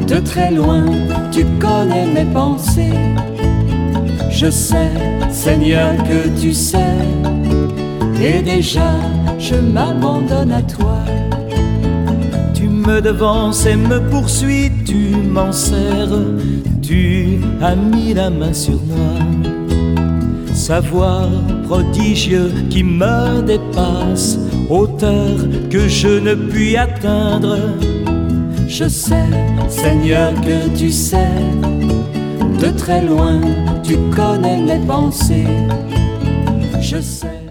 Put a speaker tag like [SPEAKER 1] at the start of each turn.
[SPEAKER 1] De très loin, tu connais mes pensées. Je sais, Seigneur, que tu sais. Et déjà, je m'abandonne à toi.
[SPEAKER 2] Tu me devances et me poursuis, tu m'enserres. Tu as mis la main sur moi. Savoir prodigieux qui me dépasse, hauteur que je ne puis atteindre.
[SPEAKER 1] Je sais, Seigneur, que tu sais. De très loin, tu connais mes pensées. Je sais.